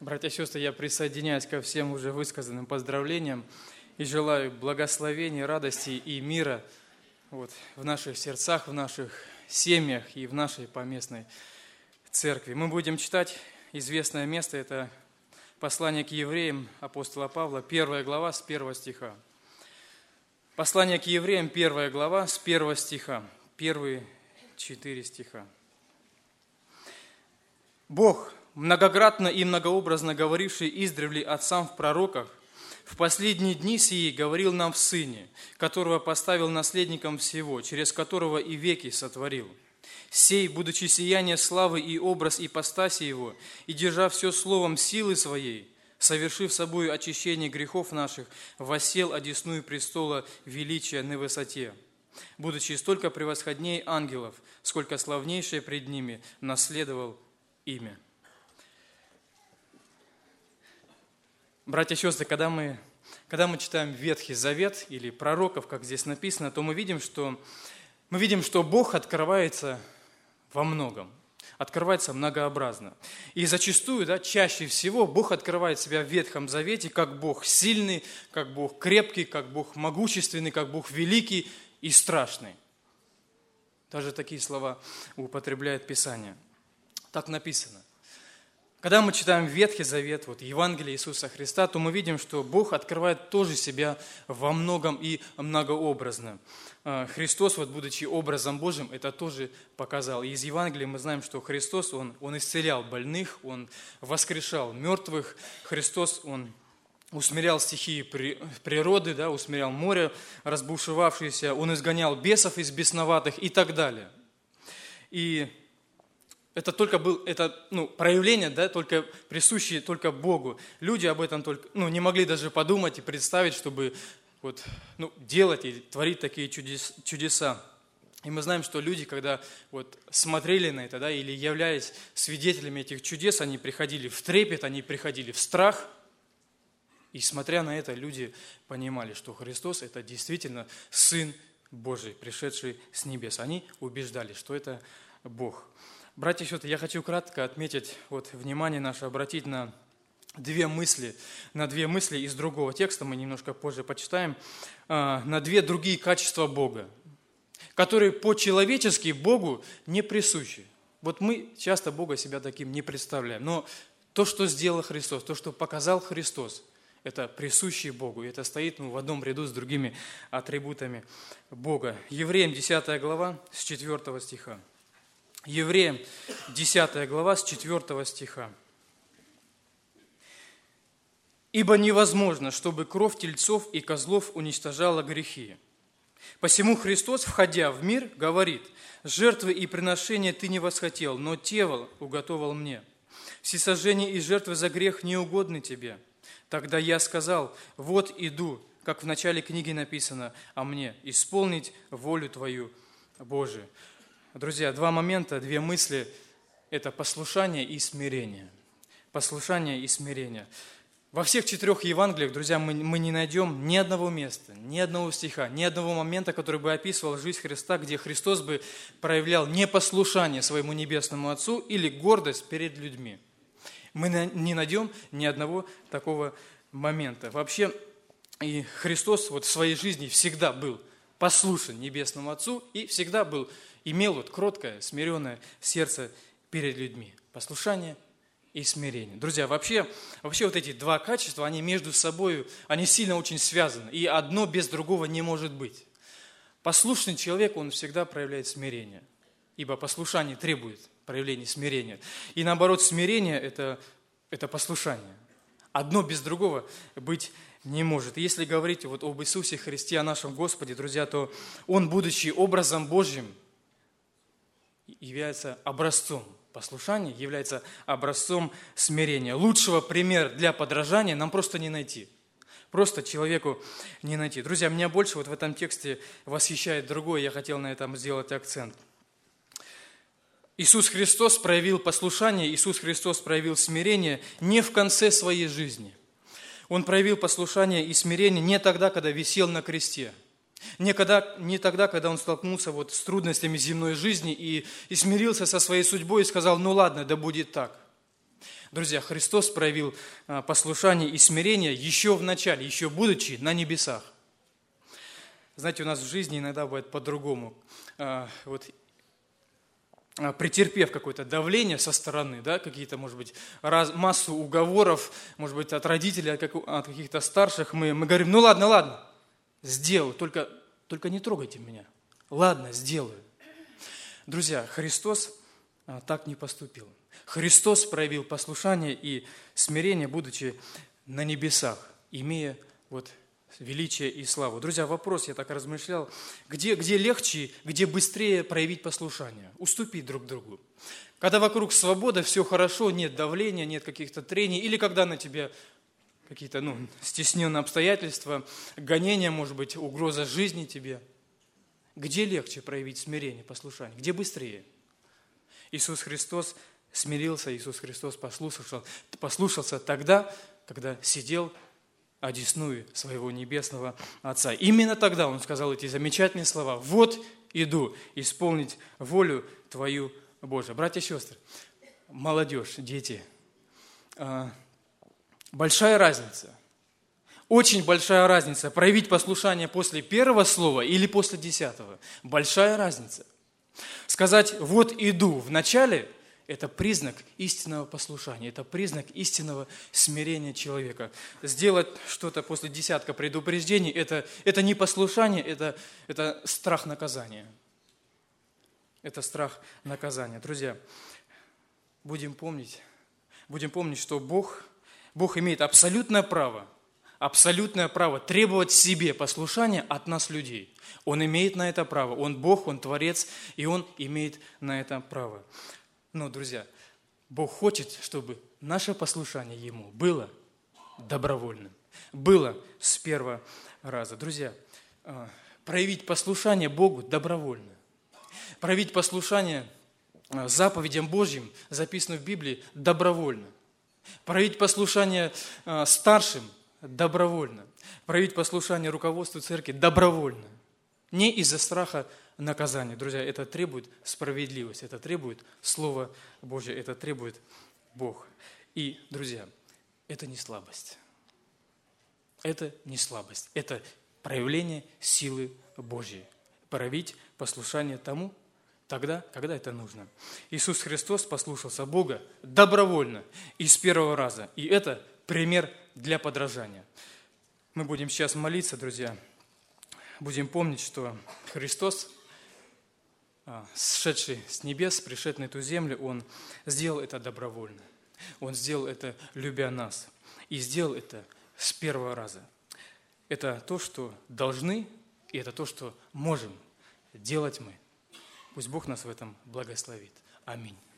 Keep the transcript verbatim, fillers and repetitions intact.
Братья и сестры, я присоединяюсь ко всем уже высказанным поздравлениям и желаю благословения, радости и мира вот, в наших сердцах, в наших семьях и в нашей поместной церкви. Мы будем читать известное место, это послание к евреям апостола Павла, первая глава с первого стиха. Послание к евреям, первая глава с первого стиха, первые четыре стиха. Бог, многократно и многообразно говоривший издревле отцам в пророках, в последние дни сии говорил нам в Сыне, которого поставил наследником всего, через которого и веки сотворил. Сей, будучи сияние славы и образ ипостаси Его, и держа все словом силы Своей, совершив собою очищение грехов наших, воссел одесную престола величия на высоте, будучи столько превосходней ангелов, сколько славнейшее пред ними наследовал имя. Братья и сестры, когда мы, когда мы читаем Ветхий Завет или пророков, как здесь написано, то мы видим, что, мы видим, что Бог открывается во многом, открывается многообразно. И зачастую, да, чаще всего Бог открывает себя в Ветхом Завете как Бог сильный, как Бог крепкий, как Бог могущественный, как Бог великий и страшный. Даже такие слова употребляет Писание. Так написано. Когда мы читаем Ветхий Завет, вот Евангелие Иисуса Христа, то мы видим, что Бог открывает тоже себя во многом и многообразно. Христос, вот, будучи образом Божьим, это тоже показал. И из Евангелия мы знаем, что Христос, Он, он исцелял больных, Он воскрешал мертвых. Христос, Он усмирял стихии природы, да, усмирял море разбушевавшееся, Он изгонял бесов из бесноватых и так далее. И Это только был, это, ну, проявление, да, только присущее только Богу. Люди об этом только, ну, не могли даже подумать и представить, чтобы вот, ну, делать и творить такие чудес, чудеса. И мы знаем, что люди, когда вот смотрели на это, да, или являлись свидетелями этих чудес, они приходили в трепет, они приходили в страх. И смотря на это, люди понимали, что Христос – это действительно Сын Божий, пришедший с небес. Они убеждали, что это Бог. Братья и сестры, я хочу кратко отметить, вот, внимание наше обратить на две мысли, на две мысли из другого текста, мы немножко позже почитаем, на две другие качества Бога, которые по-человечески Богу не присущи. Вот мы часто Бога себя таким не представляем, но то, что сделал Христос, то, что показал Христос, это присущее Богу, и это стоит, ну, в одном ряду с другими атрибутами Бога. Евреям десятая глава с четвёртого стиха. Евреям десятая глава с четвёртого стиха. «Ибо невозможно, чтобы кровь тельцов и козлов уничтожала грехи. Посему Христос, входя в мир, говорит: жертвы и приношения ты не восхотел, но тело уготовал мне. Всесожжение и жертвы за грех не угодны тебе. Тогда я сказал: вот иду, как в начале книги написано о мне, исполнить волю твою, Божию». Друзья, два момента, две мысли – это послушание и смирение. Послушание и смирение. Во всех четырех Евангелиях, друзья, мы, мы не найдем ни одного места, ни одного стиха, ни одного момента, который бы описывал жизнь Христа, где Христос бы проявлял непослушание своему Небесному Отцу или гордость перед людьми. Мы не найдем ни одного такого момента. Вообще, и Христос вот в своей жизни всегда был послушен Небесному Отцу и всегда был имел вот кроткое, смиренное сердце перед людьми. Послушание и смирение. Друзья, вообще, вообще вот эти два качества, они между собой, они сильно очень связаны. И одно без другого не может быть. Послушный человек, он всегда проявляет смирение. Ибо послушание требует проявления смирения. И наоборот, смирение – это, это послушание. Одно без другого быть не может. И если говорить вот об Иисусе Христе, о нашем Господе, друзья, то Он, будучи образом Божьим, является образцом послушания, является образцом смирения. Лучшего примера для подражания нам просто не найти. Просто человеку не найти. Друзья, меня больше вот в этом тексте восхищает другое, я хотел на этом сделать акцент. Иисус Христос проявил послушание, Иисус Христос проявил смирение не в конце своей жизни. Он проявил послушание и смирение не тогда, когда висел на кресте. Не, когда, не тогда, когда он столкнулся вот с трудностями земной жизни и, и смирился со своей судьбой и сказал: ну ладно, да будет так. Друзья, Христос проявил послушание и смирение еще в начале, еще будучи на небесах. Знаете, у нас в жизни иногда бывает по-другому. Вот, претерпев какое-то давление со стороны, да, какие-то, может быть, раз, массу уговоров, может быть, от родителей, от, как, от каких-то старших, мы, мы говорим, ну ладно, ладно, сделаю, только, только не трогайте меня. Ладно, сделаю. Друзья, Христос так не поступил. Христос проявил послушание и смирение, будучи на небесах, имея вот величие и славу. Друзья, вопрос, я так размышлял, где, где легче, где быстрее проявить послушание, уступить друг другу? Когда вокруг свобода, все хорошо, нет давления, нет каких-то трений, или когда на тебя какие-то ну, стесненные обстоятельства, гонения, может быть, угроза жизни тебе. Где легче проявить смирение, послушание? Где быстрее? Иисус Христос смирился, Иисус Христос послушался, послушался тогда, когда сидел одесную своего небесного Отца. Именно тогда Он сказал эти замечательные слова: «Вот иду исполнить волю Твою, Божию». Братья и сестры, молодежь, дети, большая разница, очень большая разница проявить послушание после первого слова или после десятого. Большая разница. Сказать «вот иду» в начале – это признак истинного послушания, это признак истинного смирения человека. Сделать что-то после десятка предупреждений – это, это не послушание, это, это страх наказания. Это страх наказания. Друзья, будем помнить, будем помнить, что Бог, Бог имеет абсолютное право, абсолютное право требовать себе послушания от нас, людей. Он имеет на это право. Он Бог, Он Творец, и Он имеет на это право. Но, друзья, Бог хочет, чтобы наше послушание Ему было добровольным, было с первого раза. Друзья, проявить послушание Богу добровольно, проявить послушание заповедям Божьим, записанным в Библии, добровольно, проявить послушание старшим добровольно, проявить послушание руководству церкви добровольно, не из-за страха наказание. Друзья, это требует справедливость, это требует Слово Божье, это требует Бог. И, друзья, это не слабость. Это не слабость. Это проявление силы Божьей. Проявить послушание тому, тогда, когда это нужно. Иисус Христос послушался Бога добровольно и с первого раза. И это пример для подражания. Мы будем сейчас молиться, друзья. Будем помнить, что Христос, сшедший с небес, пришед на эту землю, Он сделал это добровольно. Он сделал это, любя нас. И сделал это с первого раза. Это то, что должны, и это то, что можем делать мы. Пусть Бог нас в этом благословит. Аминь.